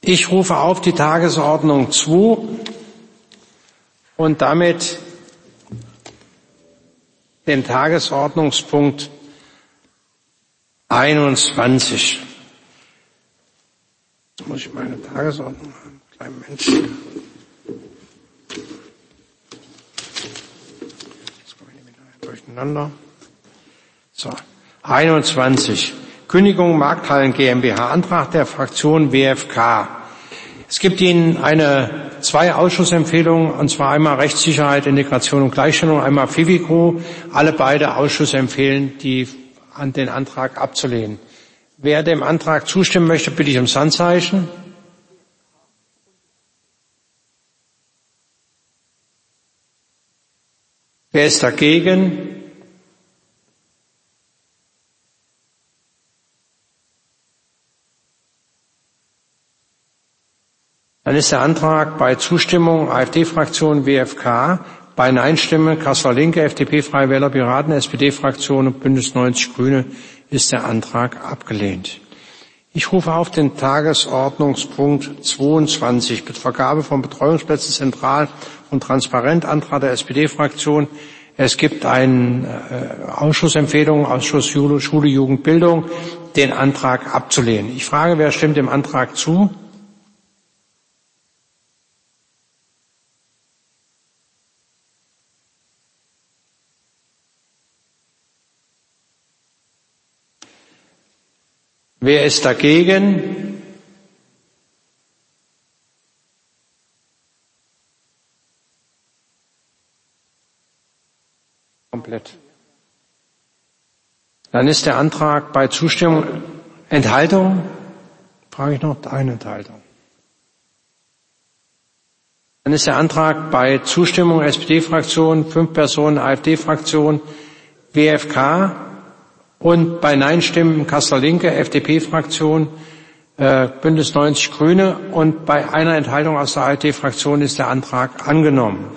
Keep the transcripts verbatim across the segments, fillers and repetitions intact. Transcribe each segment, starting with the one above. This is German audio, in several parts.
Ich rufe auf die Tagesordnung zwei und damit den Tagesordnungspunkt einundzwanzig. Jetzt muss ich meine Tagesordnung haben. Kleinen Moment. Jetzt komme ich nicht mehr durcheinander. So, einundzwanzig. Kündigung Markthallen GmbH, Antrag der Fraktion W F K. Es gibt Ihnen eine, zwei Ausschussempfehlungen, und zwar einmal Rechtssicherheit, Integration und Gleichstellung, einmal FIVICO. Alle beide Ausschüsse empfehlen, die, an den Antrag abzulehnen. Wer dem Antrag zustimmen möchte, bitte ich ums Handzeichen. Wer ist dagegen? Dann ist der Antrag bei Zustimmung AfD-Fraktion W F K, bei Nein-Stimmen Kasseler Linke, F D P, Freie Wähler, Piraten, S P D-Fraktion und Bündnis neunzig Grüne ist der Antrag abgelehnt. Ich rufe auf den Tagesordnungspunkt zweiundzwanzig, Vergabe von Betreuungsplätzen zentral und transparent, Antrag der S P D-Fraktion. Es gibt eine äh, Ausschussempfehlung, Ausschuss Schule, Schule, Jugend, Bildung, den Antrag abzulehnen. Ich frage, wer stimmt dem Antrag zu? Wer ist dagegen? Komplett. Dann ist der Antrag bei Zustimmung Enthaltung? Frage ich noch, eine Enthaltung. Dann ist der Antrag bei Zustimmung S P D-Fraktion, fünf Personen AfD-Fraktion, W F K und bei Nein-Stimmen Kasseler Linke, F D P-Fraktion, äh, Bündnis neunzig Grüne und bei einer Enthaltung aus der AfD-Fraktion ist der Antrag angenommen.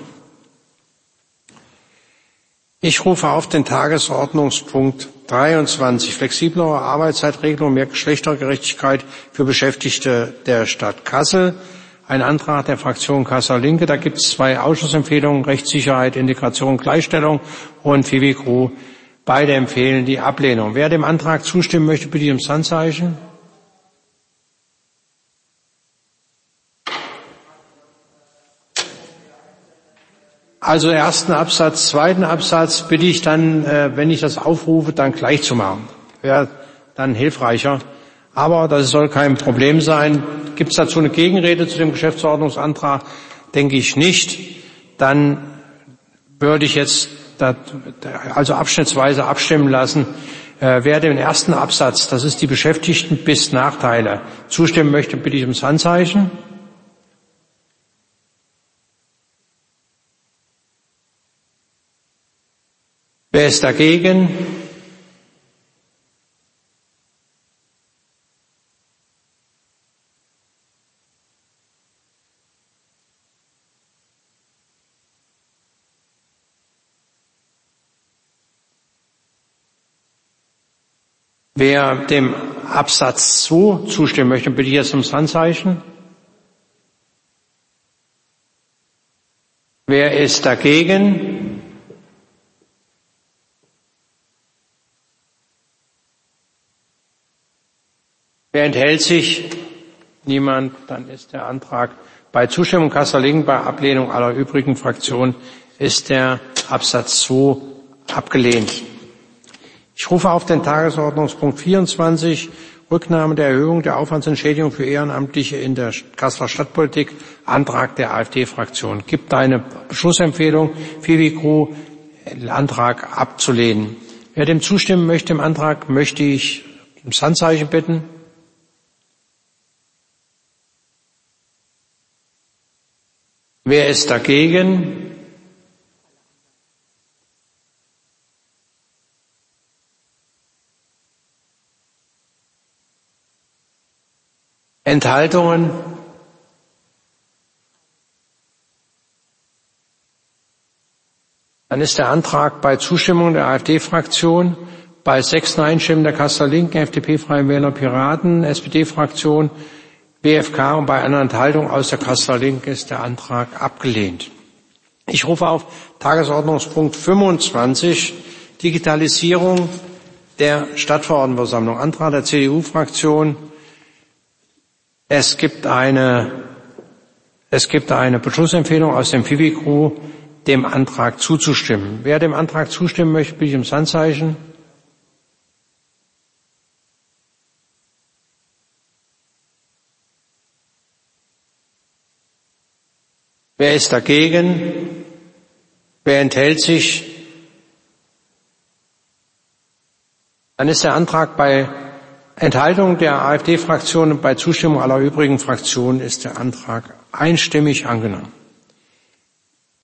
Ich rufe auf den Tagesordnungspunkt dreiundzwanzig, flexiblere Arbeitszeitregelung, mehr Geschlechtergerechtigkeit für Beschäftigte der Stadt Kassel. Ein Antrag der Fraktion Kasseler Linke. Da gibt es zwei Ausschussempfehlungen, Rechtssicherheit, Integration, Gleichstellung und FIVICO. Beide empfehlen die Ablehnung. Wer dem Antrag zustimmen möchte, bitte ich ums Handzeichen. Also ersten Absatz, zweiten Absatz bitte ich dann, äh, wenn ich das aufrufe, dann gleich zu machen. Wäre dann hilfreicher. Aber das soll kein Problem sein. Gibt es dazu eine Gegenrede zu dem Geschäftsordnungsantrag? Denke ich nicht. Dann würde ich jetzt also abschnittsweise abstimmen lassen. Äh, wer den ersten Absatz, das ist die Beschäftigten bis Nachteile, zustimmen möchte, bitte ich ums Handzeichen. Wer ist dagegen? Wer dem Absatz zwei zustimmen möchte, bitte ich jetzt ums Handzeichen. Wer ist dagegen? Wer enthält sich? Niemand. Dann ist der Antrag bei Zustimmung Kasseler Linke, bei Ablehnung aller übrigen Fraktionen ist der Absatz zwei abgelehnt. Ich rufe auf den Tagesordnungspunkt vierundzwanzig, Rücknahme der Erhöhung der Aufwandsentschädigung für Ehrenamtliche in der Kasseler Stadtpolitik, Antrag der AfD-Fraktion. Gibt eine Beschlussempfehlung, FIVICO, Antrag abzulehnen. Wer dem zustimmen möchte, im Antrag, möchte ich ums Handzeichen bitten. Wer ist dagegen? Enthaltungen? Dann ist der Antrag bei Zustimmung der AfD-Fraktion, bei sechs Nein-Stimmen der Kasseler Linken, F D P, Freie Wähler, Piraten, S P D-Fraktion, B F K und bei einer Enthaltung aus der Kasseler Linken ist der Antrag abgelehnt. Ich rufe auf Tagesordnungspunkt fünfundzwanzig, Digitalisierung der Stadtverordnetenversammlung. Antrag der C D U-Fraktion. Es gibt eine, es gibt eine Beschlussempfehlung aus dem Fivigru, dem Antrag zuzustimmen. Wer dem Antrag zustimmen möchte, bitte ich ums Handzeichen. Wer ist dagegen? Wer enthält sich? Dann ist der Antrag bei Enthaltung der AfD-Fraktion und bei Zustimmung aller übrigen Fraktionen ist der Antrag einstimmig angenommen.